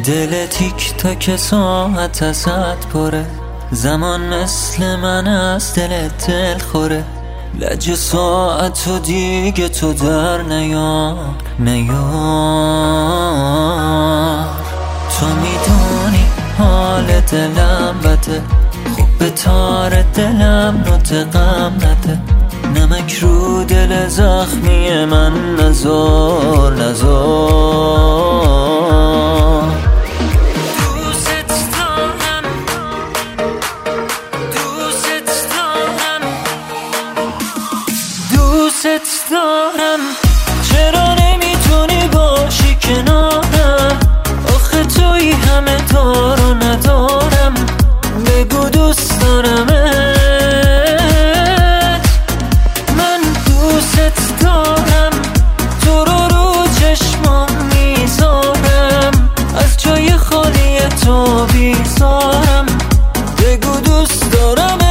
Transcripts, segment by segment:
دل تیک تاک ساعت ازت پره، زمان مثل من از دلت دل خوره. لج ساعت و دیگه تو در نیار تو میدونی حال دلم بده، خوب به تار دلم نطقم نده. نمک رو دل زخمی من نزار دوست دارم. چرا نمیتونی باشی کنارم؟ آخه توی همه دار و ندارم. بگو دوست دارمت، من دوست دارم. تو رو چشمام میذارم، از جای خالی تو بیزارم. بگو دوست دارمت.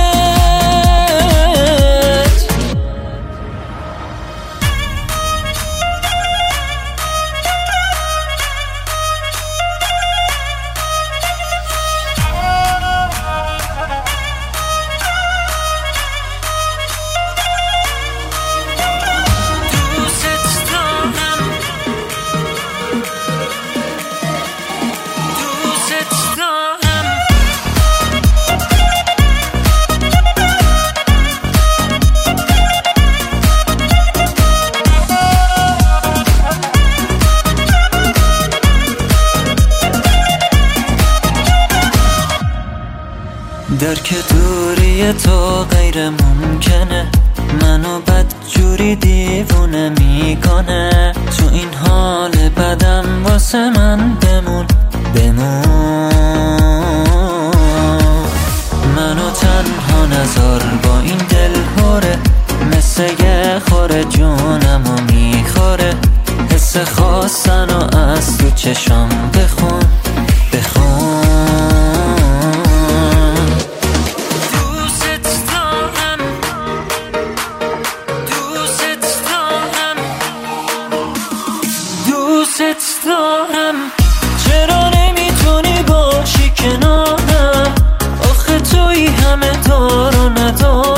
درک دوری تو غیر ممکنه، منو بدجوری دیوونه میکنه. تو این حال بدم واسه من بمون منو تنها نذار با این دل هوره، مثل یه خوره جونمو میخوره. حس خواستنو از تو چشام بخون دوست دارم. چرا نمیتونی باشی کنارم؟ آخه توی همه دار و ندار.